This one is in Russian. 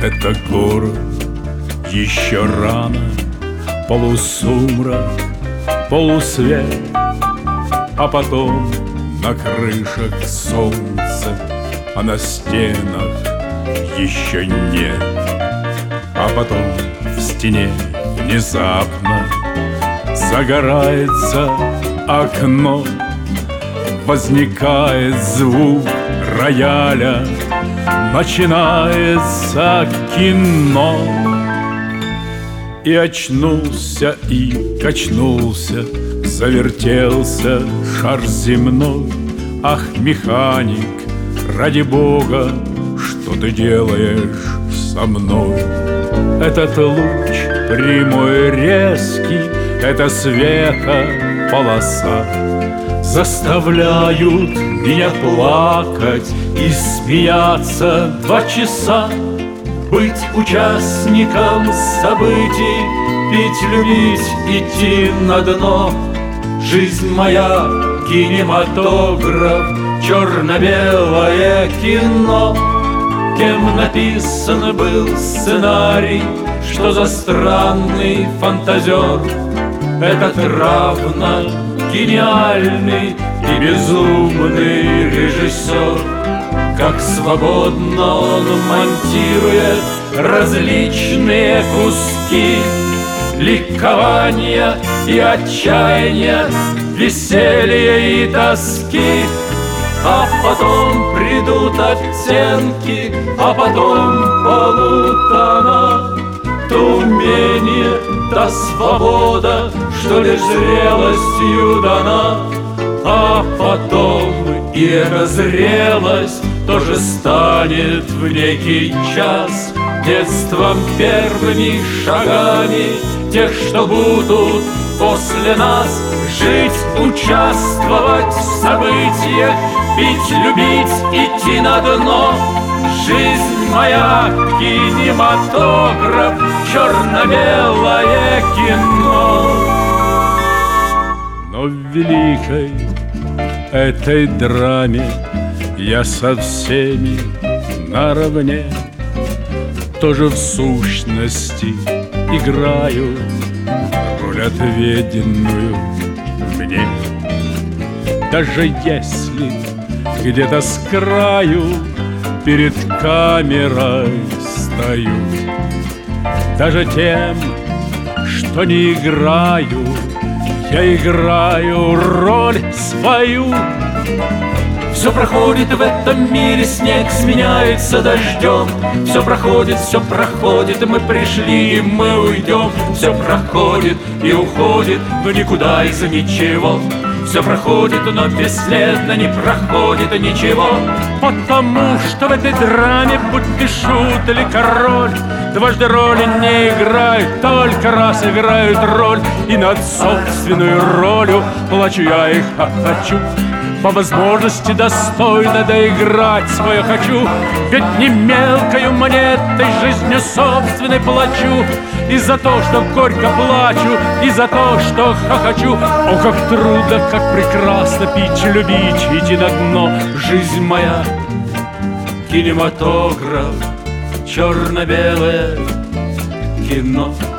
Это город, еще рано, полусумрак, полусвет, а потом на крышах солнце, а на стенах еще нет. А потом в стене внезапно загорается окно, возникает звук рояля, начинается кино. И очнулся, и качнулся, завертелся шар земной. Ах, механик, ради Бога, что ты делаешь со мной? Этот луч прямой резкий, это света полоса заставляют меня плакать и смеяться 2 часа. Быть участником событий, пить, любить, идти на дно. Жизнь моя — кинематограф, черно-белое кино. Кем написан был сценарий, что за странный фантазер? Этот равно гениальный и безумный режиссер. Как свободно он монтирует различные куски ликования и отчаяния, веселья и тоски. А потом придут оттенки, а потом полутона. То умение, та свобода, что лишь зрелостью дана. А потом и эта зрелость тоже станет в некий час детством, первыми шагами тех, что будут после нас. Жить, участвовать в событиях, пить, любить, идти на дно. Жизнь моя — кинематограф, черно-белое кино. Но в великой этой драме я со всеми наравне, тоже в сущности играю роль отведенную мне. Даже если где-то с краю перед камерой стою, даже тем, что не играю, я играю роль свою. Все проходит в этом мире, снег сменяется дождем. Все проходит, мы пришли и мы уйдем. Все проходит и уходит в никуда из ничего. Все проходит, но бесследно не проходит ничего. Потому что в этой драме, будь ты шут или король, дважды роли не играют, только раз играют роль. И над собственной ролью плачу я и хохочу. По возможности достойно доиграть свое хочу. Ведь не мелкою монетой жизнью собственной плачу. И за то, что горько плачу, и за то, что хохочу. О, как трудно, как прекрасно пить, любить, идти на дно. Жизнь моя — кинематограф, черно-белое кино.